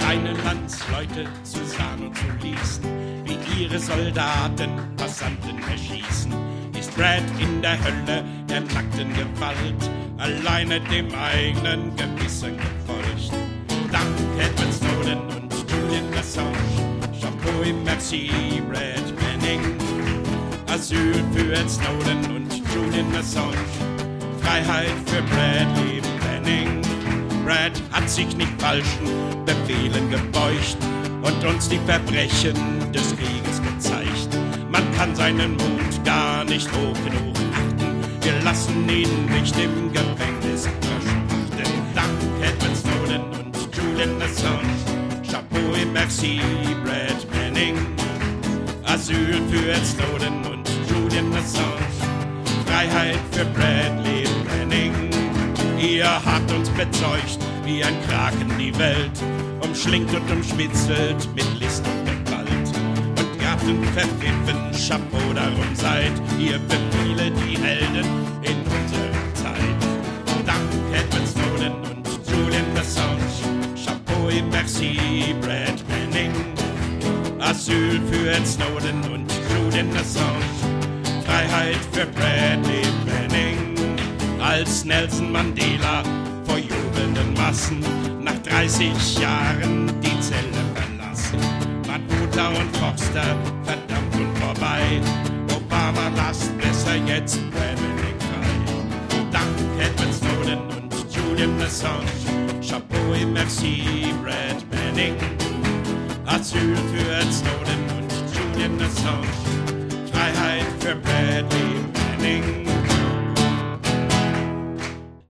seine Landsleute zu sahen und zu ließen, wie ihre Soldaten Passanten erschießen, ist Brad in der Hölle der nackten Gewalt alleine dem eigenen Gewissen gefolgt. Dank Edward Snowden und Julian Assange, Chapeau et merci Brad Manning. Asyl für Ed Snowden und Julian Assange, Freiheit für Bradley Manning. Brad hat sich nicht falschen Befehlen gebeugt und uns die Verbrechen des Krieges gezeigt. Man kann seinen Mut gar nicht hoch genug achten. Wir lassen ihn nicht im Gefängnis verschmachten. Dank Edward Snowden und Julian Assange, Chapeau et merci Brad Manning. Asyl für Ed Snowden und Julian Assange, Freiheit für Bradley Manning. Ihr habt uns bezeugt, wie ein Kraken die Welt umschlingt und umschwitzelt mit List und Gewalt. Und gabt und verpfiffen, Chapeau, darum seid ihr für viele die Helden in unserer Zeit. Dank Edward Snowden und Julian Assange, Chapeau et merci Brad Manning. Asyl für Ed Snowden und Julian Assange, Freiheit für Bradley Manning. Als Nelson Mandela vor jubelnden Massen nach 30 Jahren die Zelle verlassen, war Butter und Forster verdammt und vorbei. Obama lasst besser jetzt Bradley frei. Dank Edward Snowden und Julian Assange, Chapeau et merci Brad Manning. Asyl für Ed Snowden und Julian Assange, Freiheit für Bradley